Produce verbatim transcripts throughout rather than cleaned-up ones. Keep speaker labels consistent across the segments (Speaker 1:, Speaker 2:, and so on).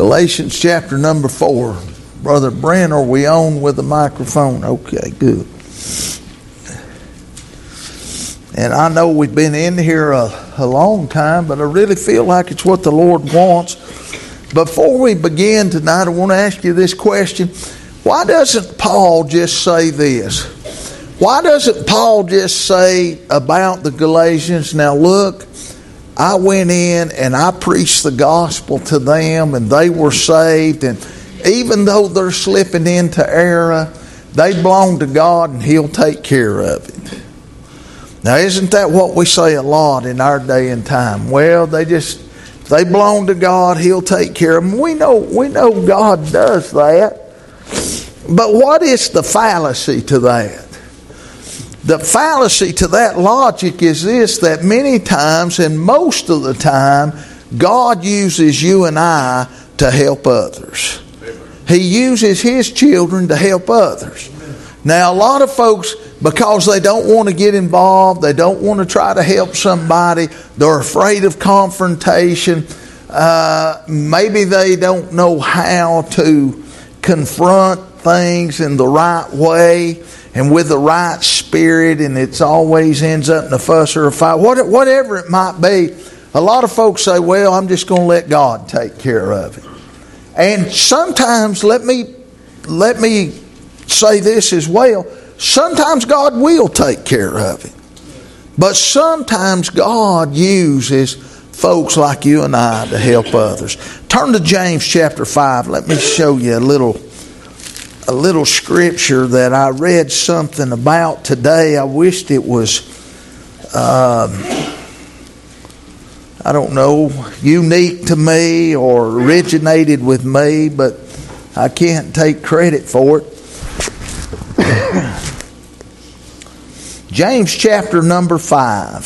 Speaker 1: Galatians chapter number four. Brother Brent, are we on with the microphone? Okay, good. And I know we've been in here a, a long time, but I really feel like it's what the Lord wants. Before we begin tonight, I want to ask you this question. Why doesn't Paul just say this? Why doesn't Paul just say about the Galatians, now look, I went in and I preached the gospel to them and they were saved, and even though they're slipping into error, they belong to God and He'll take care of it. Now, isn't that what we say a lot in our day and time? Well, they just, they belong to God, He'll take care of them. We know, we know God does that. But what is the fallacy to that? The fallacy to that logic is this, that many times, and most of the time, God uses you and I to help others. He uses His children to help others. Now, a lot of folks, because they don't want to get involved, they don't want to try to help somebody, they're afraid of confrontation, uh, maybe they don't know how to confront things in the right way and with the right spirit, and it always ends up in a fuss or a fight. Whatever it might be, a lot of folks say, well, I'm just going to let God take care of it. And sometimes, let me let me say this as well, sometimes God will take care of it. But sometimes God uses folks like you and I to help others. Turn to James chapter five. Let me show you a little a little scripture that I read something about today. I wished it was, um, I don't know, unique to me or originated with me, but I can't take credit for it. James chapter number five.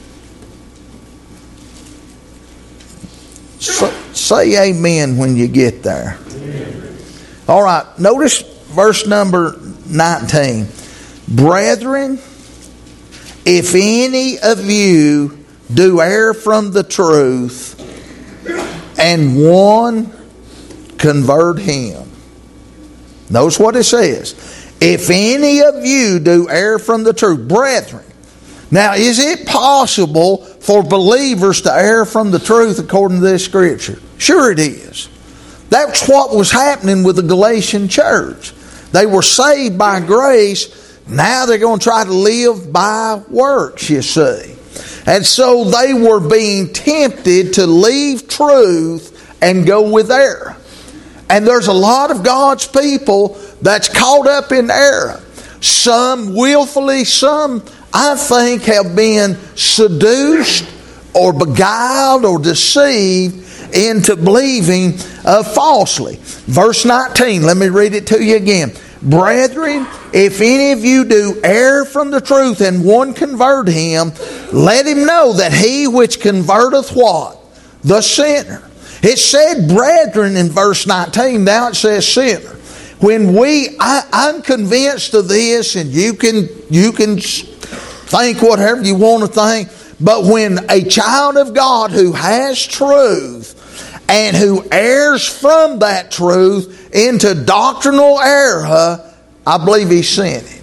Speaker 1: So, say amen when you get there. All right, notice verse number nineteen. Brethren, if any of you do err from the truth, and one convert him. Notice what it says. If any of you do err from the truth, brethren. Now, is it possible for believers to err from the truth according to this scripture? Sure it is. That's what was happening with the Galatian church. They were saved by grace. Now they're going to try to live by works, you see. And so they were being tempted to leave truth and go with error. And there's a lot of God's people that's caught up in error. Some willfully, some, I think, have been seduced or beguiled or deceived into believing uh, falsely. Verse nineteen, let me read it to you again. Brethren, if any of you do err from the truth and one convert him, let him know that he which converteth what? The sinner. It said brethren in verse nineteen, now it says sinner. When we, I, I'm convinced of this, and you can, you can think whatever you want to think, but when a child of God who has truth and who errs from that truth into doctrinal error, I believe he's sinning.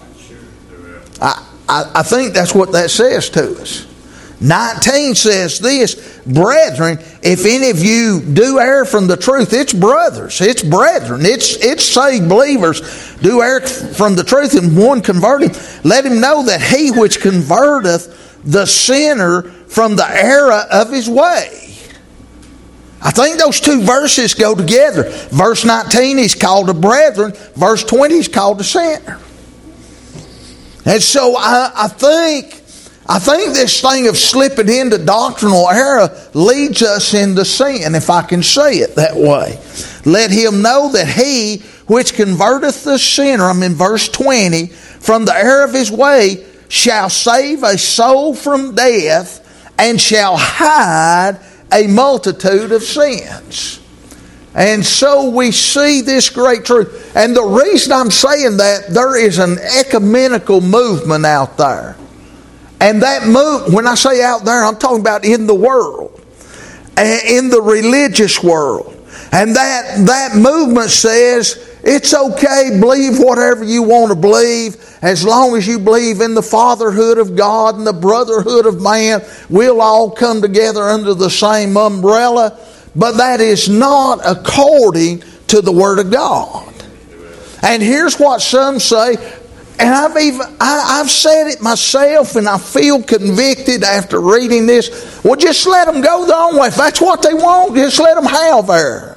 Speaker 1: I, I, I think that's what that says to us. nineteen says this, brethren, if any of you do err from the truth, it's brothers, it's brethren, it's it's saved believers, do err from the truth and one convert him, let him know that he which converteth the sinner from the error of his way. I think those two verses go together. Verse nineteen, he's called a brethren. Verse twenty, he's called a sinner. And so I, I think I think this thing of slipping into doctrinal error leads us into sin, if I can say it that way. Let him know that he which converteth the sinner, I'm in verse twenty, from the error of his way, shall save a soul from death and shall hide a multitude of sins. And so we see this great truth. And the reason I'm saying that, there is an ecumenical movement out there. And that move, when I say out there, I'm talking about in the world, in the religious world. And that, that movement says, it's okay, believe whatever you want to believe, as long as you believe in the fatherhood of God and the brotherhood of man. We'll all come together under the same umbrella. But that is not according to the Word of God. And here's what some say, and I've even I, I've said it myself, and I feel convicted after reading this. Well, just let them go their own way. If that's what they want, just let them have there.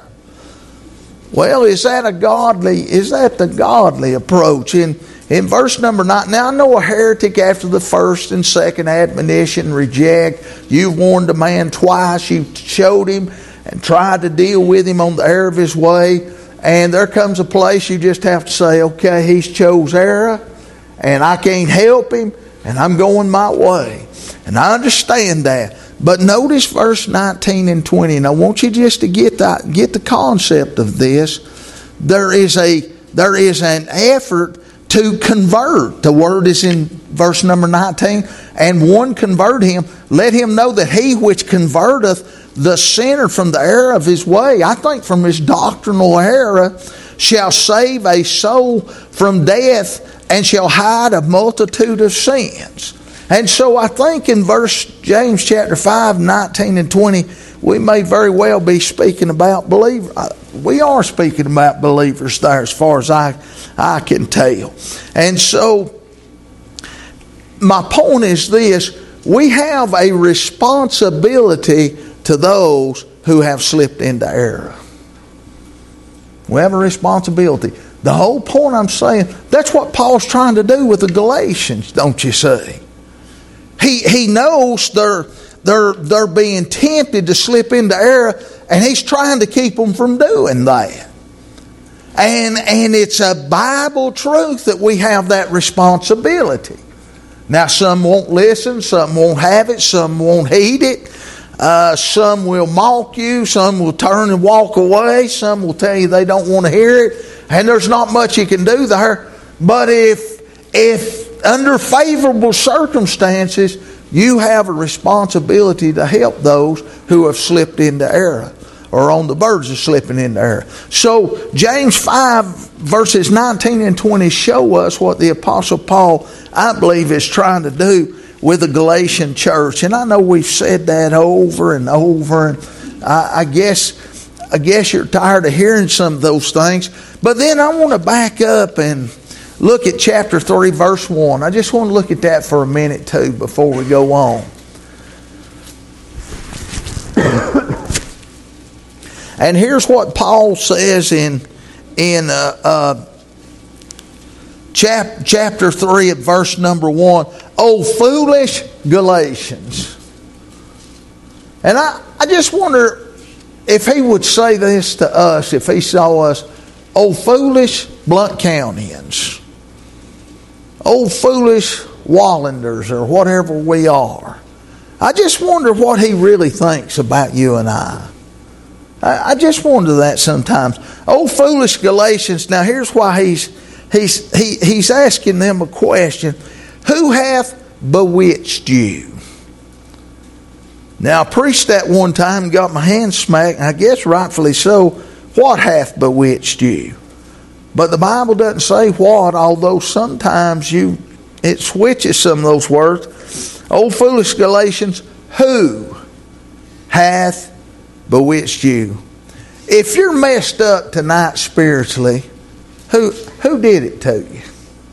Speaker 1: Well, is that a godly, is that the godly approach? In, in verse number nine, now I know a heretic after the first and second admonition reject. You've warned a man twice. You've showed him and tried to deal with him on the error of his way. And there comes a place you just have to say, okay, he's chose error, and I can't help him, and I'm going my way. And I understand that. But notice verse nineteen and twenty. And I want you just to get the, get the concept of this. There is a there is an effort to convert. The word is in verse number nineteen. And one convert him. Let him know that he which converteth the sinner from the error of his way, I think from his doctrinal error, shall save a soul from death and shall hide a multitude of sins. And so I think in verse James chapter five, nineteen and twenty, we may very well be speaking about believers. We are speaking about believers there as far as I, I can tell. And so my point is this: we have a responsibility to those who have slipped into error. We have a responsibility. The whole point I'm saying, that's what Paul's trying to do with the Galatians, don't you see? He he knows they're they're they're being tempted to slip into error, and he's trying to keep them from doing that. And and it's a Bible truth that we have that responsibility. Now, some won't listen, some won't have it, some won't heed it. Uh, some will mock you, some will turn and walk away, some will tell you they don't want to hear it, and there's not much you can do there. But if if under favorable circumstances, you have a responsibility to help those who have slipped into error or on the verge of slipping into error. So James five verses nineteen and twenty show us what the Apostle Paul, I believe, is trying to do with the Galatian church. And I know we've said that over and over, and I, I guess I guess you're tired of hearing some of those things. But then I want to back up and look at chapter three, verse one. I just want to look at that for a minute too before we go on. And here's what Paul says in in uh, uh, chap, chapter three at verse number one. Oh, foolish Galatians. And I, I just wonder if he would say this to us, if he saw us, oh, foolish Blount Countyans. Oh, foolish Wallanders, or whatever we are. I just wonder what he really thinks about you and I. I just wonder that sometimes. Oh, foolish Galatians. Now here's why he's he's he, he's asking them a question. Who hath bewitched you? Now I preached that one time and got my hand smacked, and I guess rightfully so. What hath bewitched you? But the Bible doesn't say what, although sometimes you it switches some of those words. Oh, foolish Galatians, who hath bewitched you? If you're messed up tonight spiritually, who who did it to you?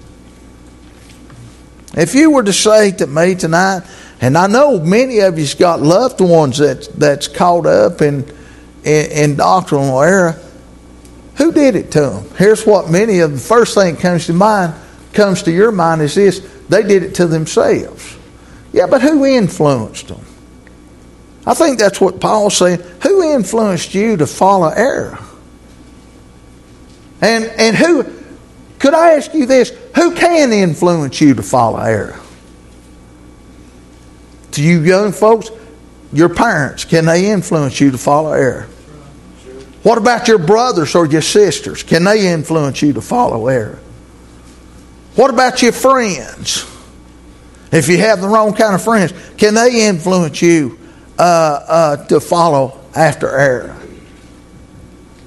Speaker 1: If you were to say to me tonight, and I know many of you's got loved ones that that's caught up in, in in doctrinal error, who did it to them? Here's what many of the first thing that comes to mind comes to your mind is this: they did it to themselves. Yeah, but who influenced them? I think that's what Paul's saying. Who influenced you to follow error? And and who, could I ask you this, who can influence you to follow error? To you young folks, your parents, can they influence you to follow error? What about your brothers or your sisters? Can they influence you to follow error? What about your friends? If you have the wrong kind of friends, can they influence you Uh, uh, to follow after error?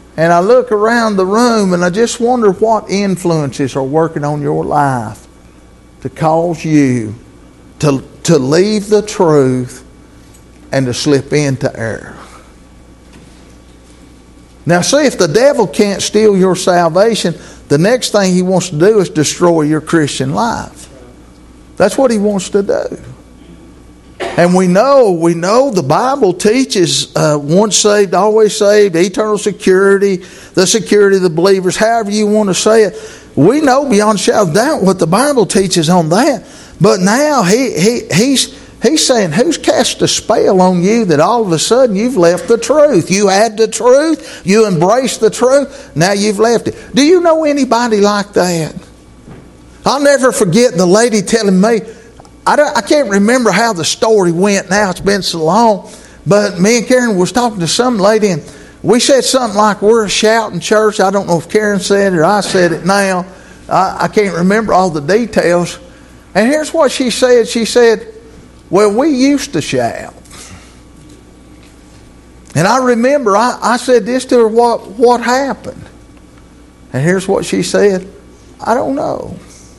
Speaker 1: And I look around the room and I just wonder what influences are working on your life to cause you to, to leave the truth and to slip into error. Now see, if the devil can't steal your salvation, the next thing he wants to do is destroy your Christian life. That's what he wants to do. And we know, we know the Bible teaches uh, once saved, always saved, eternal security, the security of the believers, however you want to say it. We know beyond a shadow of doubt what the Bible teaches on that. But now he, he he's he's saying, who's cast a spell on you that all of a sudden you've left the truth? You had the truth, you embraced the truth, now you've left it. Do you know anybody like that? I'll never forget the lady telling me, I, don't, I can't remember how the story went now, it's been so long, but me and Karen was talking to some lady and we said something like, we're shouting church. I don't know if Karen said it or I said it now. I, I can't remember all the details. And here's what she said. She said, well, we used to shout. And I remember I, I said this to her, what, what happened? And here's what she said, I don't know.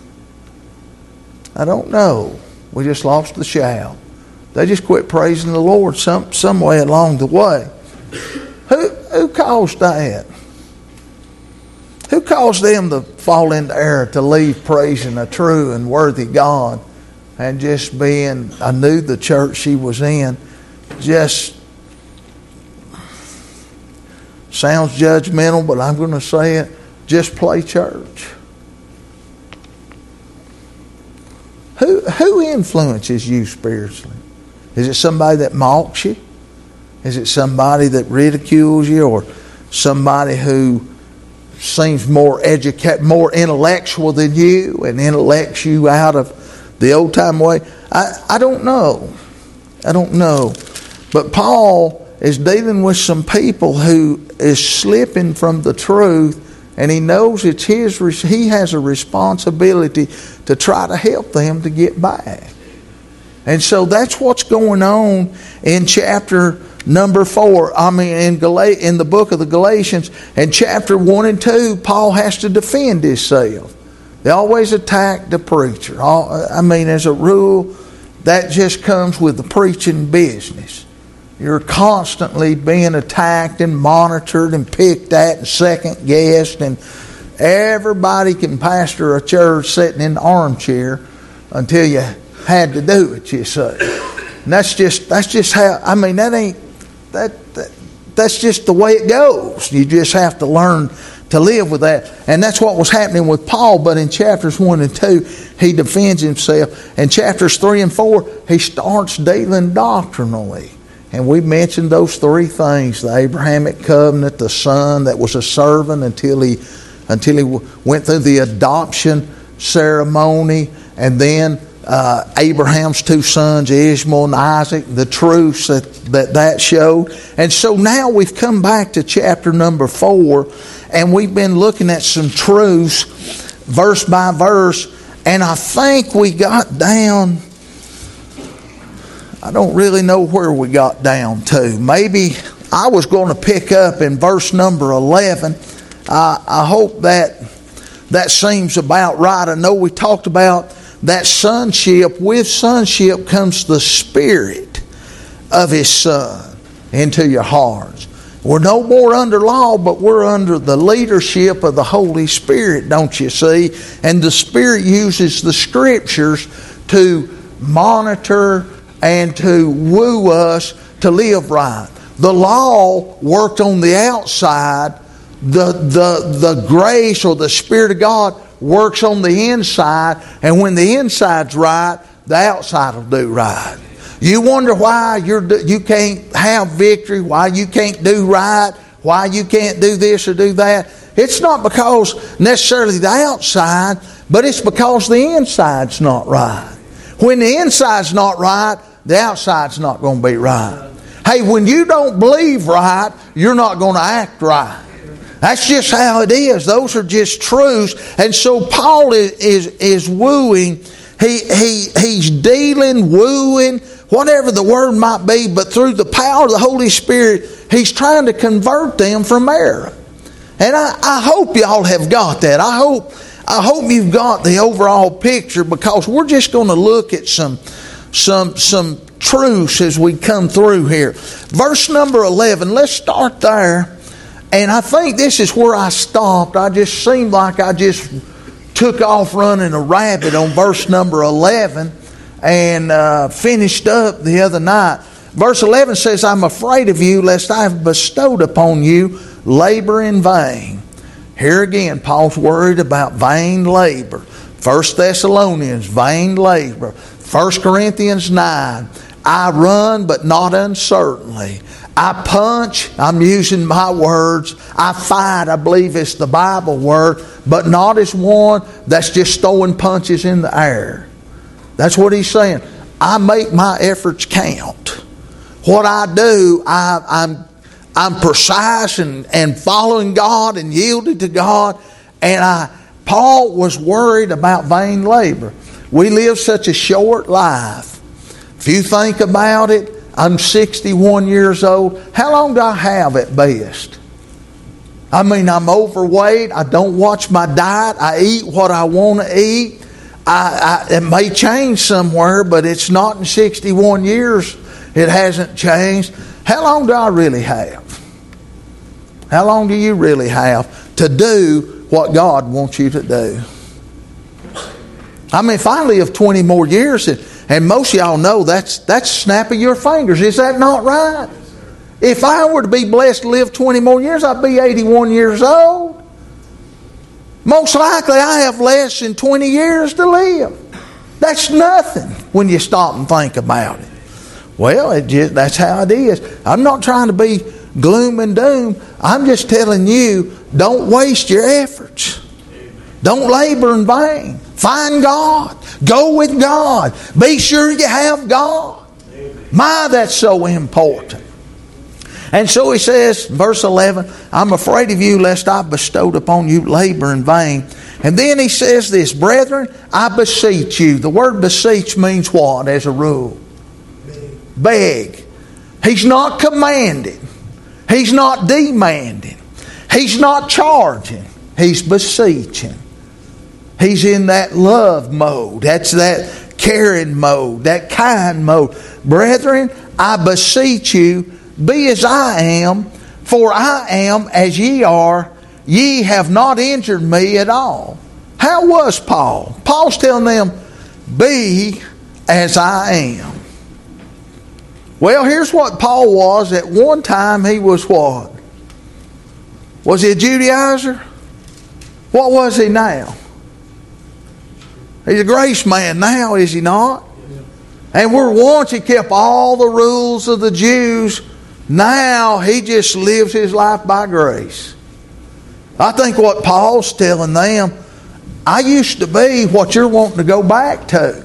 Speaker 1: I don't know. We just lost the shout. They just quit praising the Lord some, some way along the way. Who, who caused that? Who caused them to fall into error, to leave praising a true and worthy God and just being, I knew the church she was in, just sounds judgmental, but I'm going to say it, just play church. Who, who influences you spiritually? Is it somebody that mocks you? Is it somebody that ridicules you, or somebody who seems more educated, more intellectual than you and intellects you out of the old time way? I, I don't know. I don't know. But Paul is dealing with some people who is slipping from the truth, and he knows it's his. He has a responsibility to try to help them to get back. And so that's what's going on in chapter number four. I mean, in Gal- in the book of the Galatians, and chapter one and two, Paul has to defend himself. They always attack the preacher. I mean, as a rule, that just comes with the preaching business. You're constantly being attacked and monitored and picked at and second guessed, and everybody can pastor a church sitting in the armchair until you had to do it, you say. And that's just that's just how, I mean, that ain't that, that that's just the way it goes. You just have to learn to live with that. And that's what was happening with Paul. But in chapters one and two, he defends himself. In chapters three and four, he starts dealing doctrinally. And we mentioned those three things: the Abrahamic covenant, the son that was a servant until he until he went through the adoption ceremony, and then Uh, Abraham's two sons, Ishmael and Isaac, the truths that, that that showed. And so now we've come back to chapter number four, and we've been looking at some truths verse by verse, and I think we got down, I don't really know where we got down to. Maybe I was going to pick up in verse number eleven. Uh, I hope that that seems about right. I know we talked about that sonship. With sonship comes the Spirit of His Son into your hearts. We're no more under law, but we're under the leadership of the Holy Spirit, don't you see? And the Spirit uses the Scriptures to monitor and to woo us to live right. The law worked on the outside. The, the, the grace or the Spirit of God works on the inside, and when the inside's right, the outside will do right. You wonder why you're you can't have victory, why you can't do right, why you can't do this or do that. It's not because necessarily the outside, but it's because the inside's not right. When the inside's not right, the outside's not going to be right. Hey, when you don't believe right, you're not going to act right. That's just how it is. Those are just truths. And so Paul is is, is wooing. He he he's dealing, wooing, whatever the word might be, but through the power of the Holy Spirit, he's trying to convert them from error. And I, I hope y'all have got that. I hope I hope you've got the overall picture, because we're just going to look at some some some truths as we come through here. Verse number eleven, let's start there. And I think this is where I stopped. I just seemed like I just took off running a rabbit on verse number eleven and uh, finished up the other night. Verse eleven says, I'm afraid of you, lest I have bestowed upon you labor in vain. Here again, Paul's worried about vain labor. First Thessalonians, vain labor. First Corinthians nine, I run but not uncertainly. I punch, I'm using my words. I fight, I believe it's the Bible word, but not as one that's just throwing punches in the air. That's what he's saying. I make my efforts count. What I do, I, I'm I'm precise and, and following God and yielded to God. And I, Paul was worried about vain labor. We live such a short life. If you think about it, I'm sixty-one years old. How long do I have at best? I mean, I'm overweight. I don't watch my diet. I eat what I want to eat. I, I, it may change somewhere, but it's not in sixty-one years. It hasn't changed. How long do I really have? How long do you really have to do what God wants you to do? I mean, if I live twenty more years, and, and most of y'all know that's that's snap of your fingers. Is that not right? If I were to be blessed to live twenty more years, I'd be eighty-one years old. Most likely I have less than twenty years to live. That's nothing when you stop and think about it. Well, it just, that's how it is. I'm not trying to be gloom and doom. I'm just telling you, don't waste your efforts. Don't labor in vain. Find God. Go with God. Be sure you have God. My, that's so important. And so he says, verse eleven, I'm afraid of you lest I bestowed upon you labor in vain. And then he says this, brethren, I beseech you. The word beseech means what as a rule? Beg. He's not commanding. He's not demanding. He's not charging. He's beseeching. He's in that love mode. That's that caring mode. That kind mode. Brethren, I beseech you, be as I am, for I am as ye are. Ye have not injured me at all. How was Paul? Paul's telling them, be as I am. Well, here's what Paul was. At one time, he was what? Was he a Judaizer? What was he now? He's a grace man now, is he not? And where once he kept all the rules of the Jews, now he just lives his life by grace. I think what Paul's telling them, I used to be what you're wanting to go back to.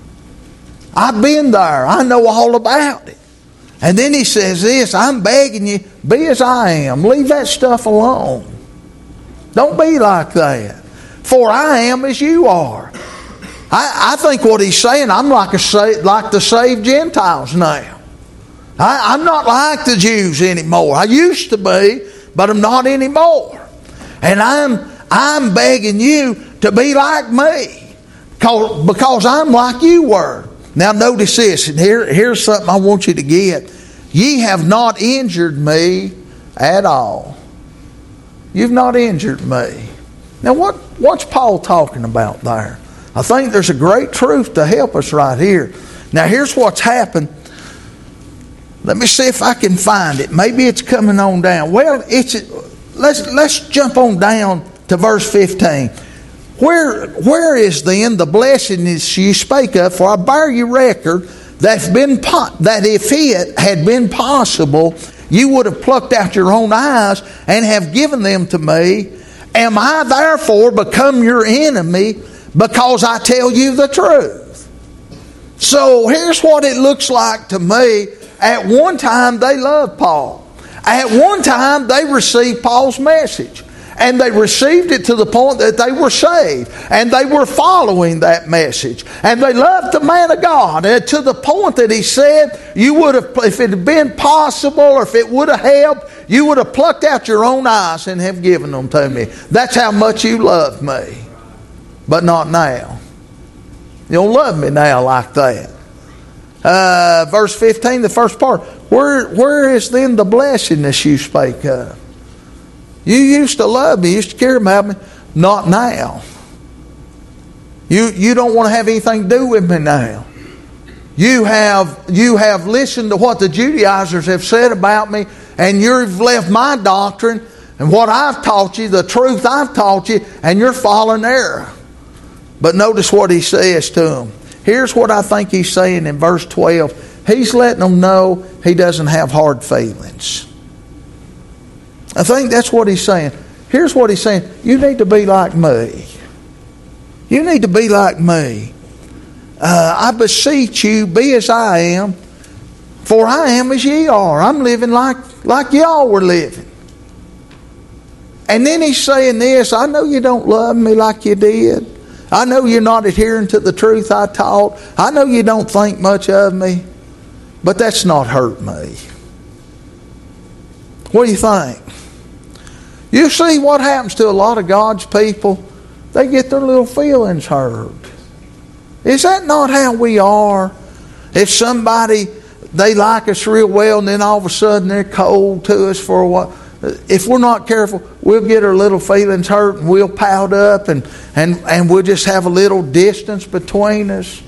Speaker 1: I've been there. I know all about it. And then he says this, I'm begging you, be as I am. Leave that stuff alone. Don't be like that. For I am as you are. I, I think what he's saying, I'm like, a, like the saved Gentiles now. I, I'm not like the Jews anymore. I used to be, but I'm not anymore. And I'm, I'm begging you to be like me, because, because I'm like you were. Now notice this, and here, here's something I want you to get. Ye have not injured me at all. You've not injured me. Now what, what's Paul talking about there? I think there's a great truth to help us right here. Now here's what's happened. Let me see if I can find it. Maybe it's coming on down. Well, it's let's let's jump on down to verse fifteen. Where, where is then the blessedness you spake of? For I bear you record that, been po- that if it had been possible, you would have plucked out your own eyes and have given them to me. Am I therefore become your enemy because I tell you the truth? So here's what it looks like to me. At one time they loved Paul. At one time they received Paul's message. And they received it to the point that they were saved. And they were following that message. And they loved the man of God. And to the point that he said, you would have, if it had been possible or if it would have helped, you would have plucked out your own eyes and have given them to me. That's how much you love me. But not now. You don't love me now like that. Uh, verse fifteen, the first part. Where, where is then the blessedness you spake of? You used to love me. You used to care about me. Not now. You, you don't want to have anything to do with me now. You have, you have listened to what the Judaizers have said about me, and you've left my doctrine and what I've taught you, the truth I've taught you, and you're following error. But notice what he says to them. Here's what I think he's saying in verse twelve. He's letting them know he doesn't have hard feelings. I think that's what he's saying. Here's what he's saying. You need to be like me. You need to be like me. Uh, I beseech you, be as I am, for I am as ye are. I'm living like, like y'all were living. And then he's saying this, I know you don't love me like you did. I know you're not adhering to the truth I taught. I know you don't think much of me. But that's not hurt me. What do you think? You see what happens to a lot of God's people? They get their little feelings hurt. Is that not how we are? If somebody, they like us real well and then all of a sudden they're cold to us for a while. If we're not careful, we'll get our little feelings hurt and we'll pout up and, and, and we'll just have a little distance between us.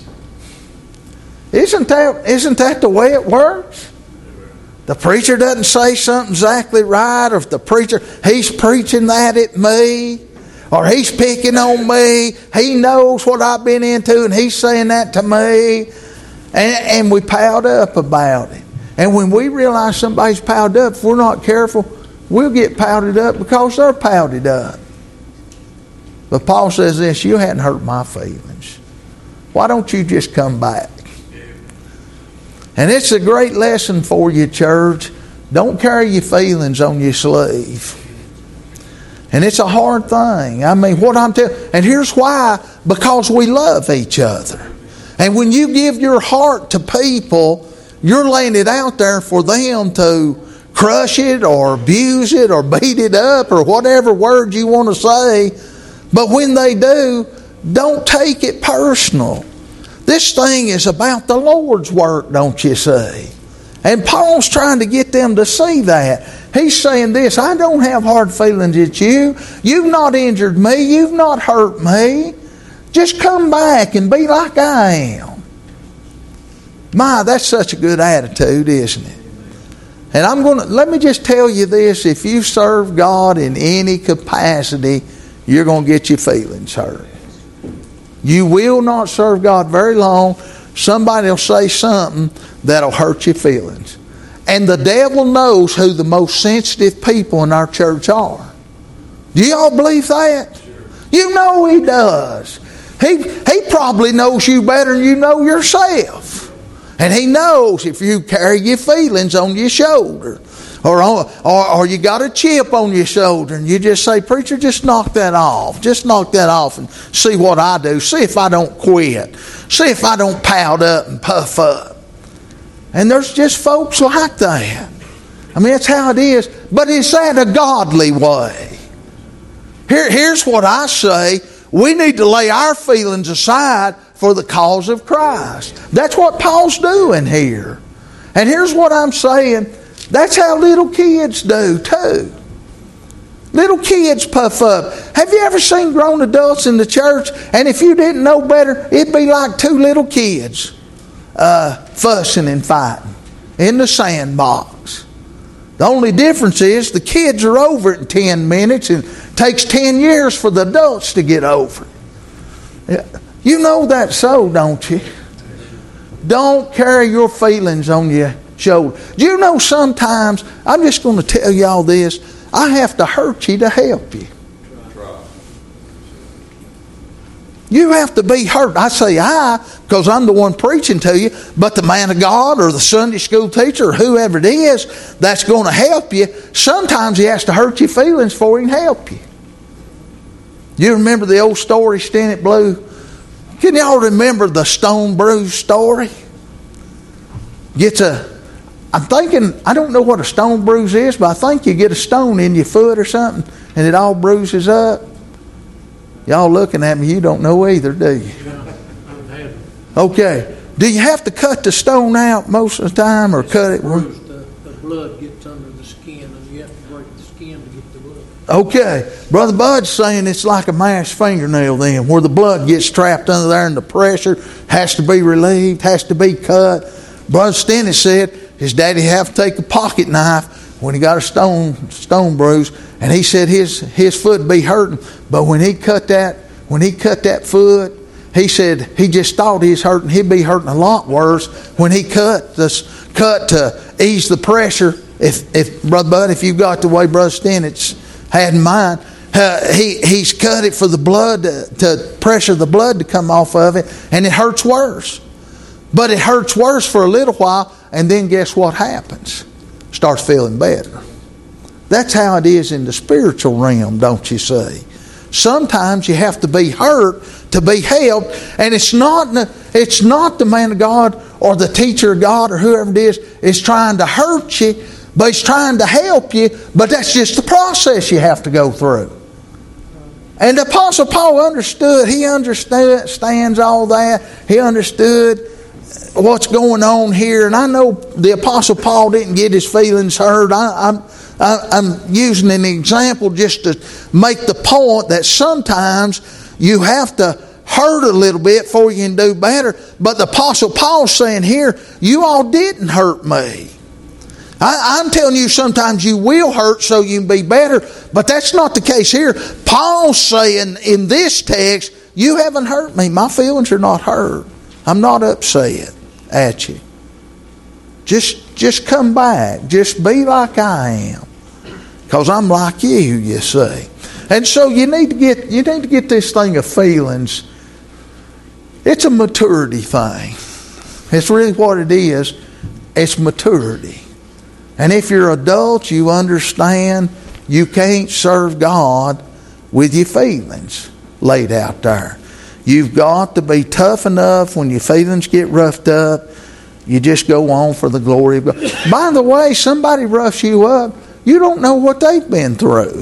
Speaker 1: Isn't that, isn't that the way it works? The preacher doesn't say something exactly right, or if the preacher, he's preaching that at me, or he's picking on me, he knows what I've been into and he's saying that to me, and, and we pout up about it. And when we realize somebody's pouted up, if we're not careful, we'll get pouted up because they're pouted up. But Paul says this, you hadn't hurt my feelings. Why don't you just come back? And it's a great lesson for you, church. Don't carry your feelings on your sleeve. And it's a hard thing. I mean, what I'm telling you, and here's why, because we love each other. And when you give your heart to people, you're laying it out there for them to crush it or abuse it or beat it up or whatever word you want to say. But when they do, don't take it personal. This thing is about the Lord's work, don't you see? And Paul's trying to get them to see that. He's saying this, I don't have hard feelings at you. You've not injured me. You've not hurt me. Just come back and be like I am. My, that's such a good attitude, isn't it? And I'm going to, let me just tell you this, if you serve God in any capacity, you're going to get your feelings hurt. You will not serve God very long. Somebody will say something that'll hurt your feelings. And the devil knows who the most sensitive people in our church are. Do you all believe that? You know he does. He, he probably knows you better than you know yourself. And he knows if you carry your feelings on your shoulder, or, on, or or you got a chip on your shoulder, and you just say, preacher, just knock that off. Just knock that off and see what I do. See if I don't quit. See if I don't pout up and puff up. And there's just folks like that. I mean, that's how it is. But is that a godly way? Here, here's what I say. We need to lay our feelings aside for the cause of Christ. That's what Paul's doing here. And here's what I'm saying. That's how little kids do too. Little kids puff up. Have you ever seen grown adults in the church? And if you didn't know better, it'd be like two little kids uh, fussing and fighting in the sandbox. The only difference is the kids are over it in ten minutes, and it takes ten years for the adults to get over it. You know that's so, don't you? Don't carry your feelings on your shoulder. Do you know sometimes, I'm just going to tell y'all this, I have to hurt you to help you. You have to be hurt. I say I, because I'm the one preaching to you, but the man of God or the Sunday school teacher or whoever it is that's going to help you, sometimes he has to hurt your feelings before he can help you. You remember the old story, Stennett Blue? Can y'all remember the stone bruise story? Gets a I'm thinking, I don't know what a stone bruise is, but I think you get a stone in your foot or something and it all bruises up. Y'all looking at me, you don't know either, do you? Okay. Do you have to cut the stone out most of the time or cut it?
Speaker 2: The, the blood gets under the skin and you have to break the skin to get the blood.
Speaker 1: Okay. Brother Bud's saying it's like a mashed fingernail then, where the blood gets trapped under there and the pressure has to be relieved, has to be cut. Brother Stennis said his daddy had to take a pocket knife when he got a stone stone bruise, and he said his his foot would be hurting, but when he cut that when he cut that foot, he said he just thought he was hurting. He'd be hurting a lot worse when he cut this cut to ease the pressure. If if Brother Bud, if you got the way Brother Stennis had in mind, uh, he he's cut it for the blood to, to pressure the blood to come off of it, and it hurts worse. But it hurts worse for a little while, and then guess what happens? Starts feeling better. That's how it is in the spiritual realm, don't you see? Sometimes you have to be hurt to be helped, and it's not it's not the man of God or the teacher of God or whoever it is is trying to hurt you, but he's trying to help you. But that's just the process you have to go through. And the Apostle Paul understood. He understands all that. He understood what's going on here, and I know the Apostle Paul didn't get his feelings hurt. I, I'm, I, I'm using an example just to make the point that sometimes you have to hurt a little bit before you can do better. But the Apostle Paul's saying here, you all didn't hurt me. I, I'm telling you, sometimes you will hurt so you can be better, but that's not the case here. Paul's saying in this text, you haven't hurt me. My feelings are not hurt. I'm not upset at you. Just just come back. Just be like I am. Because I'm like you, you see. And so you need to get you need to get this thing of feelings. It's a maturity thing. It's really what it is. It's maturity. And if you're adults, you understand you can't serve God with your feelings laid out there. You've got to be tough enough when your feelings get roughed up. You just go on for the glory of God. By the way, somebody roughs you up, you don't know what they've been through.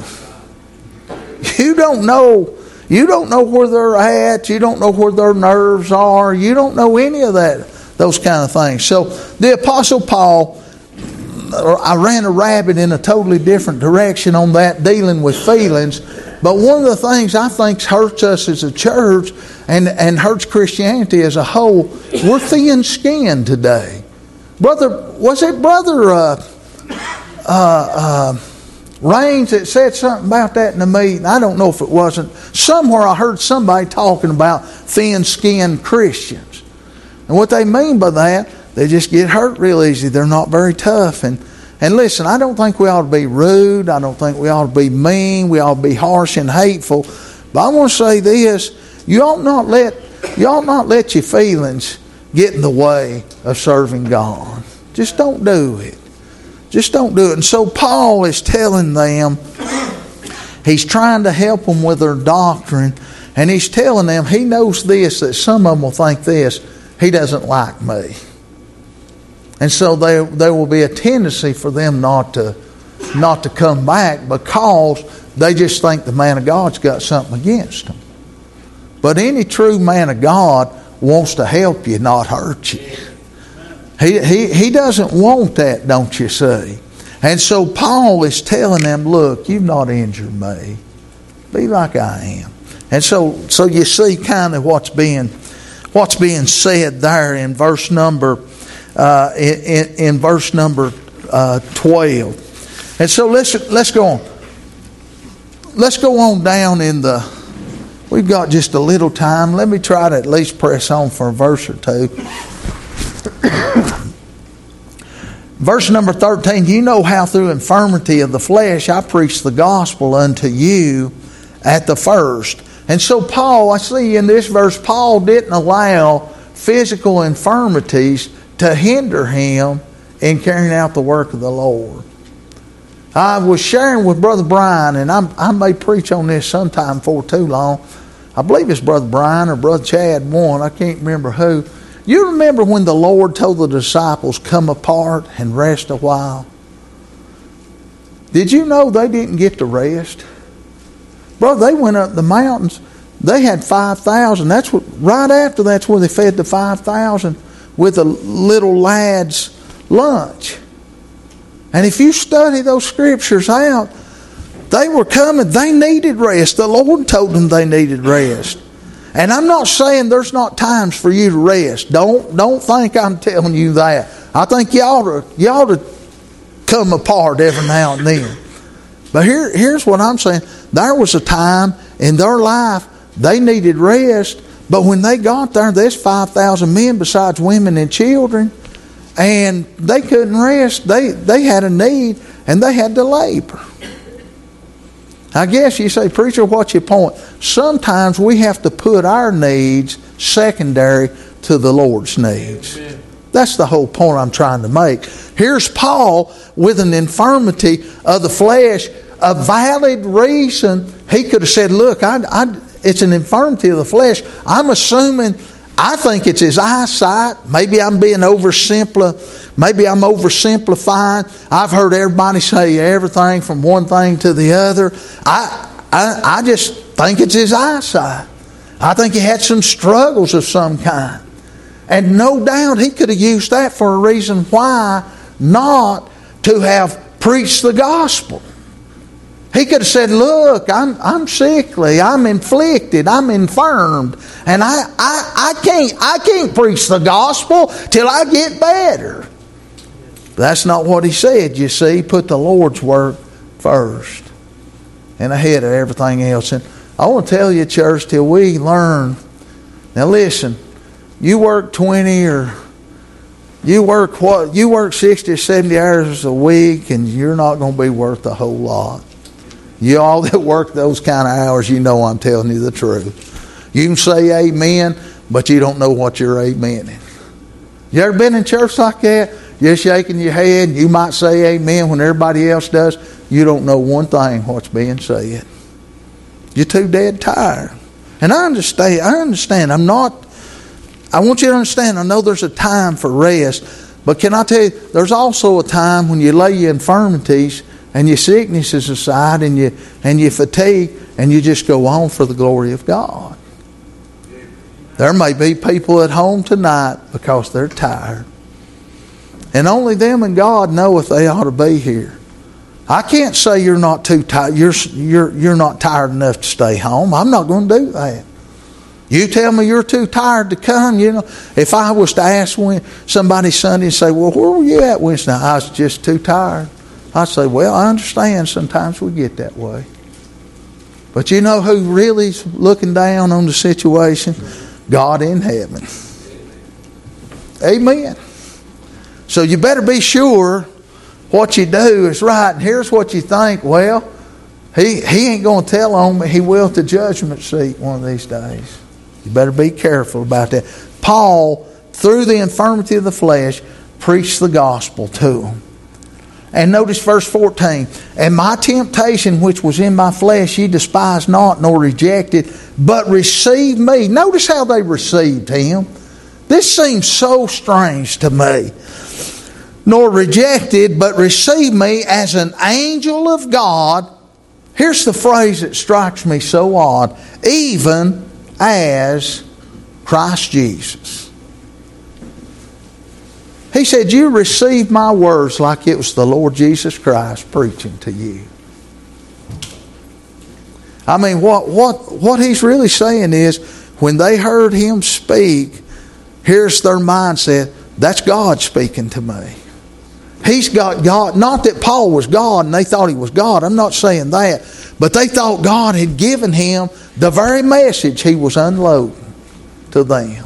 Speaker 1: You don't know. You don't know where they're at. You don't know where their nerves are. You don't know any of that, those kind of things. So the Apostle Paul, I ran a rabbit in a totally different direction on that, dealing with feelings. But one of the things I think hurts us as a church and, and hurts Christianity as a whole, we're thin-skinned today. Brother, was it Brother uh, uh, uh, Raines that said something about that in the meeting? I don't know if it wasn't. Somewhere I heard somebody talking about thin-skinned Christians. And what they mean by that, they just get hurt real easy. They're not very tough. And And listen, I don't think we ought to be rude. I don't think we ought to be mean. We ought to be harsh and hateful. But I want to say this: you ought not let you ought not let your feelings get in the way of serving God. Just don't do it. Just don't do it. And so Paul is telling them, he's trying to help them with their doctrine, and he's telling them he knows this, that some of them will think this: he doesn't like me. And so there, there will be a tendency for them not to not to come back because they just think the man of God's got something against them. But any true man of God wants to help you, not hurt you. He, he, he doesn't want that, don't you see? And so Paul is telling them, look, you've not injured me. Be like I am. And so so you see kind of what's being what's being said there in verse number Uh, in, in verse number uh, twelve. And so let's let's go on. Let's go on down in the. We've got just a little time. Let me try to at least press on for a verse or two. Verse number thirteen. You know how through infirmity of the flesh I preached the gospel unto you at the first. And so Paul, I see in this verse, Paul didn't allow physical infirmities to hinder him in carrying out the work of the Lord. I was sharing with Brother Brian, and I'm, I may preach on this sometime before too long. I believe it's Brother Brian or Brother Chad one. I can't remember who. You remember when the Lord told the disciples, come apart and rest a while? Did you know they didn't get to rest? Bro, they went up the mountains. They had five thousand. That's what, right after that's where they fed the five thousand with a little lad's lunch. And if you study those scriptures out, they were coming. They needed rest. The Lord told them they needed rest. And I'm not saying there's not times for you to rest. Don't don't think I'm telling you that. I think you ought to, you ought to come apart every now and then. But here, here's what I'm saying. There was a time in their life they needed rest. But when they got there, there's five thousand men besides women and children. And they couldn't rest. They, they had a need and they had to labor. I guess you say, preacher, what's your point? Sometimes we have to put our needs secondary to the Lord's needs. Amen. That's the whole point I'm trying to make. Here's Paul with an infirmity of the flesh, a valid reason. He could have said, look, I, I, it's an infirmity of the flesh. I'm assuming, I think it's his eyesight. Maybe I'm being oversimplified. Maybe I'm oversimplifying. I've heard everybody say everything from one thing to the other. I, I, I just think it's his eyesight. I think he had some struggles of some kind. And no doubt he could have used that for a reason why not to have preached the gospel. He could have said, look, I'm I'm sickly, I'm inflicted, I'm infirmed, and I, I, I can't I can't preach the gospel till I get better. That's not what he said, you see. He put the Lord's work first and ahead of everything else. And I want to tell you, church, till we learn. Now listen, you work twenty or you work what you work sixty or seventy hours a week, and you're not going to be worth a whole lot. You all that work those kind of hours, you know I'm telling you the truth. You can say amen, but you don't know what you're amening. You ever been in church like that? You're shaking your head. You might say amen when everybody else does. You don't know one thing what's being said. You're too dead tired. And I understand. I understand. I'm not. I want you to understand. I know there's a time for rest, but can I tell you? There's also a time when you lay your infirmities and your sicknesses aside, and you and you fatigue, and you just go on for the glory of God. There may be people at home tonight because they're tired. And only them and God know if they ought to be here. I can't say you're not too tired. You're you're you're not tired enough to stay home. I'm not going to do that. You tell me you're too tired to come. You know, if I was to ask when somebody Sunday and say, "Well, where were you at Wednesday night?" I was just too tired. I say, "Well, I understand. Sometimes we get that way." But you know who really is looking down on the situation? God in heaven. Amen. So you better be sure what you do is right. And here's what you think. Well, he, he ain't going to tell on me. He will at the judgment seat one of these days. You better be careful about that. Paul, through the infirmity of the flesh, preached the gospel to them. And notice verse fourteen. And my temptation which was in my flesh ye despised not nor rejected, but received me. Notice how they received him. This seems so strange to me. Nor rejected, but received me as an angel of God. Here's the phrase that strikes me so odd. Even as Christ Jesus. He said, you received my words like it was the Lord Jesus Christ preaching to you. I mean, what, what, what he's really saying is, when they heard him speak, here's their mindset, that's God speaking to me. He's got God. Not that Paul was God and they thought he was God. I'm not saying that. But they thought God had given him the very message he was unloading to them.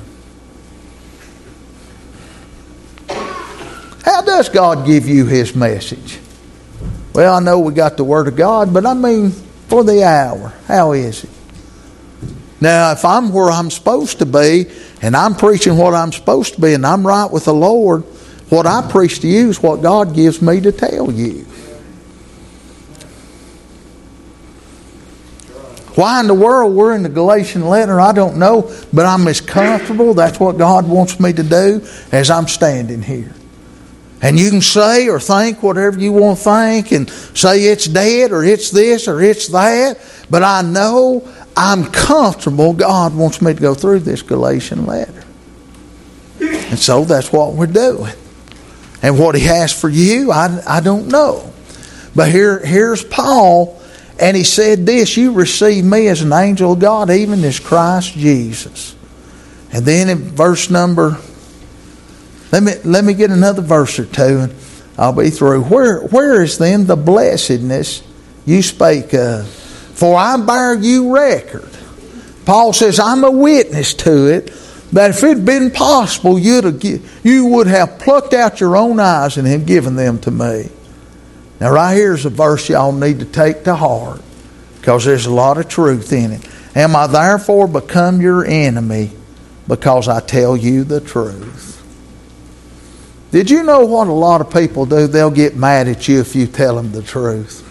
Speaker 1: How does God give you his message? Well, I know we got the Word of God, but I mean for the hour. How is it? Now, if I'm where I'm supposed to be and I'm preaching what I'm supposed to be and I'm right with the Lord, what I preach to you is what God gives me to tell you. Why in the world we're in the Galatian letter, I don't know, but I'm as comfortable. That's what God wants me to do as I'm standing here. And you can say or think whatever you want to think and say it's dead or it's this or it's that, but I know I'm comfortable. God wants me to go through this Galatian letter. And so that's what we're doing. And what He has for you, I, I don't know. But here, here's Paul. And he said this, you receive me as an angel of God, even as Christ Jesus. And then in verse number, let me let me get another verse or two and I'll be through. Where Where is then the blessedness you spake of? For I bear you record. Paul says, I'm a witness to it, that if it had been possible, you'd have, you would have plucked out your own eyes and have given them to me. Now right here is a verse y'all need to take to heart, because there's a lot of truth in it. Am I therefore become your enemy because I tell you the truth? Did you know what a lot of people do? They'll get mad at you if you tell them the truth.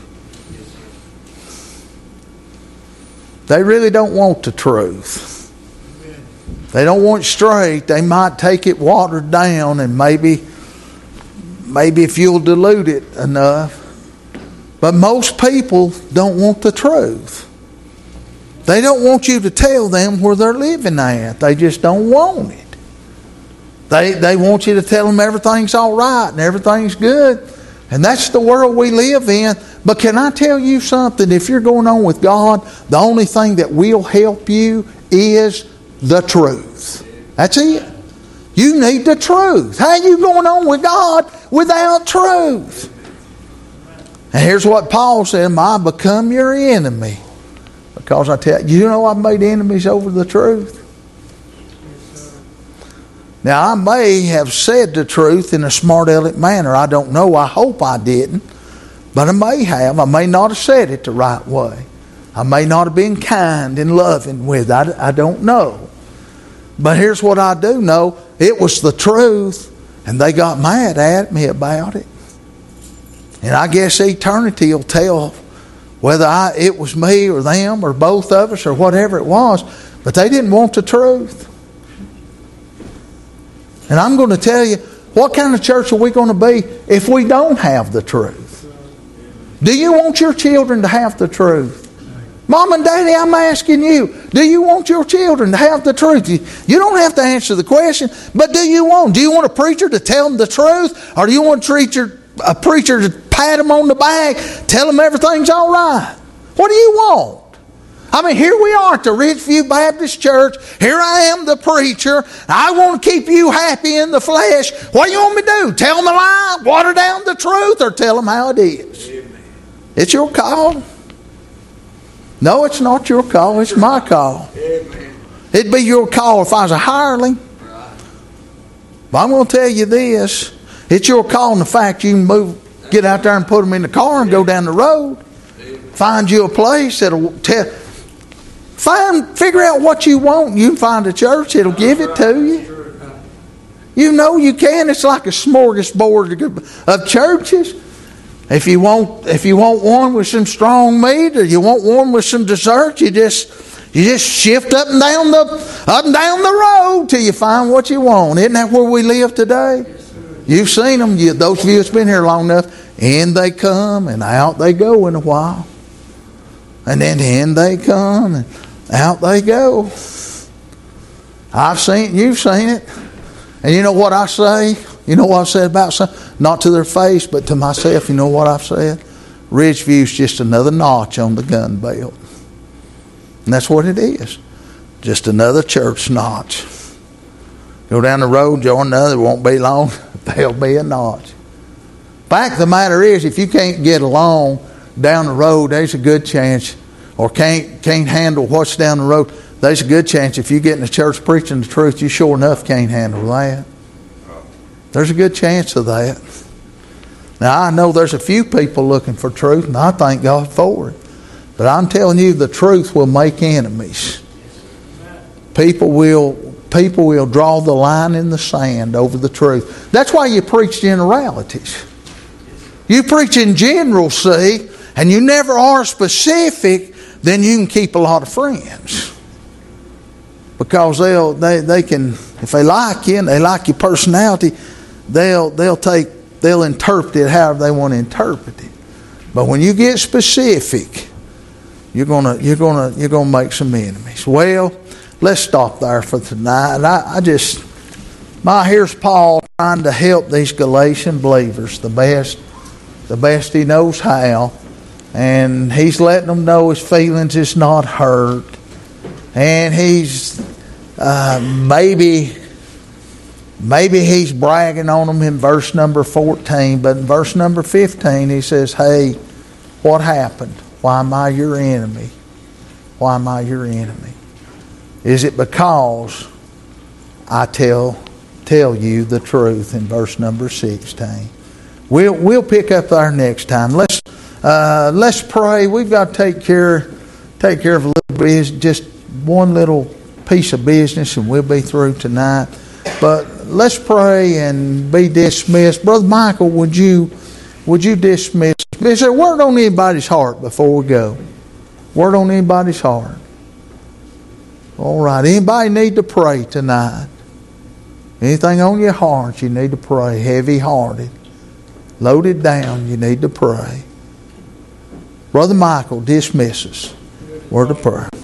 Speaker 1: They really don't want the truth. They don't want it straight. They might take it watered down, and maybe maybe if you'll dilute it enough. But most people don't want the truth. They don't want you to tell them where they're living at. They just don't want it. They they want you to tell them everything's all right and everything's good. And that's the world we live in. But can I tell you something? If you're going on with God, the only thing that will help you is the truth. That's it. You need the truth. How are you going on with God without truth? And here's what Paul said, I become your enemy because I tell you, you know I've made enemies over the truth. Now I may have said the truth in a smart aleck manner. I don't know. I hope I didn't. But I may have. I may not have said it the right way. I may not have been kind and loving with it. I, I don't know. But here's what I do know. It was the truth. And they got mad at me about it. And I guess eternity will tell whether I, it was me or them or both of us or whatever it was. But they didn't want the truth. And I'm going to tell you, what kind of church are we going to be if we don't have the truth? Do you want your children to have the truth? Mom and Daddy, I'm asking you, do you want your children to have the truth? You, you don't have to answer the question, but do you want? Do you want a preacher to tell them the truth? Or do you want a preacher, a preacher to pat them on the back, tell them everything's all right? What do you want? I mean, here we are at the Ridgeview Baptist Church. Here I am, the preacher. I want to keep you happy in the flesh. What do you want me to do? Tell them a lie? Water down the truth? Or tell them how it is? Amen. It's your call. No, it's not your call. It's my call. Amen. It'd be your call if I was a hireling. Right. But I'm going to tell you this. It's your call in the fact you can move, get out there and put them in the car and go down the road. Amen. Find you a place that'll tell... Find, figure out what you want. You can find a church that'll give it to you. You know you can. It's like a smorgasbord of churches. If you want, if you want one with some strong meat, or you want one with some dessert, you just you just shift up and down the up and down the road till you find what you want. Isn't that where we live today? You've seen them. You, those of you that's been here long enough, in they come and out they go in a while, and then in they come and out they go. I've seen it, you've seen it. And you know what I say? You know what I've said about some? Not to their face, but to myself, you know what I've said? Ridgeview's just another notch on the gun belt. And that's what it is. Just another church notch. Go down the road, join another, it won't be long, there'll be a notch. Fact of the matter is, if you can't get along down the road, there's a good chance, or can't can't handle what's down the road, there's a good chance if you get in the church preaching the truth, you sure enough can't handle that. There's a good chance of that. Now, I know there's a few people looking for truth, and I thank God for it. But I'm telling you, the truth will make enemies. People will, people will draw the line in the sand over the truth. That's why you preach generalities. You preach in general, see, and you never are specific, then you can keep a lot of friends. Because they'll they, they can, if they like you and they like your personality, they'll they'll take they'll interpret it however they want to interpret it. But when you get specific, you're gonna you're gonna you're gonna make some enemies. Well, let's stop there for tonight. I, I just my here's Paul trying to help these Galatian believers the best the best he knows how, and he's letting them know his feelings is not hurt, and he's uh, maybe maybe he's bragging on them in verse number fourteen, but in verse number fifteen he says, "Hey, what happened? Why am I your enemy? Why am I your enemy? Is it because I tell tell you the truth?" In verse number sixteen. We'll we'll pick up there next time. Let's uh, let's pray. We've got to take care take care of a little bit, just one little piece of business, and we'll be through tonight. But let's pray and be dismissed. Brother Michael, would you would you dismiss? Is there a word on anybody's heart before we go? Word on anybody's heart? All right. Anybody need to pray tonight? Anything on your heart you need to pray? Heavy-hearted, loaded down, you need to pray. Brother Michael, dismiss us. Word of prayer.